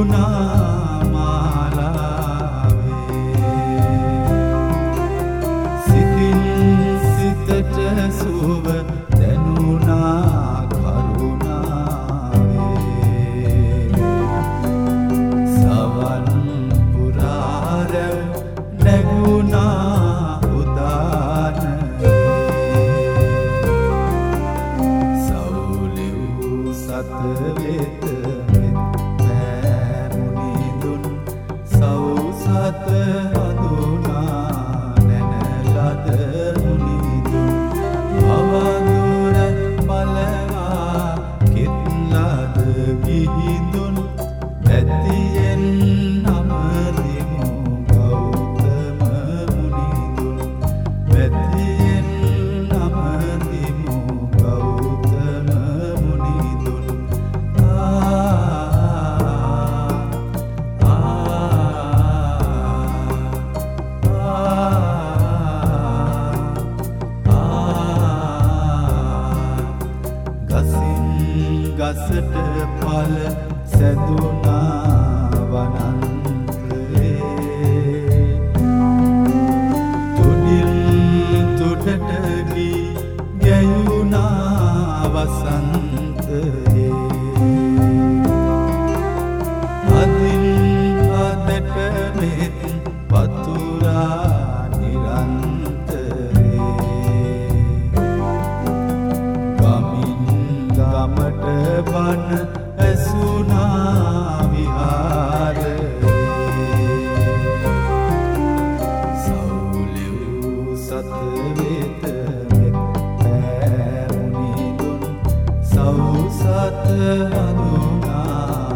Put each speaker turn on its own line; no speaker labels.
ගෙවුනා මාලාවේ සිතින් සිතට සුව දැනුණා කරුණාවේ සවන් පුරාරැව් නැගුණා උදානවේ සෞලිව් සත වෙත සත හඳුනා නැනලද මුනිදුන් අවදුර බලවා කෙත්ලද ගිහිදුන් ඇතියෙන් නමදිමු ගෞතම මුනිදුන් ඇතියෙන් නමදිමු ගෞතම මුනිදුන් ගසට පල සැදුනා වනන්තරේ තුඩිල් තුඩට ගී ගැයුනා වසන්තරේ අදින් අදට මෙත් වතුරා නිරන්තරේ ගමට බන ඇසුනා විහාරේ සෞලිව් සත වෙත මෙත් පැමුණිදුන් සව් සත හඳුනා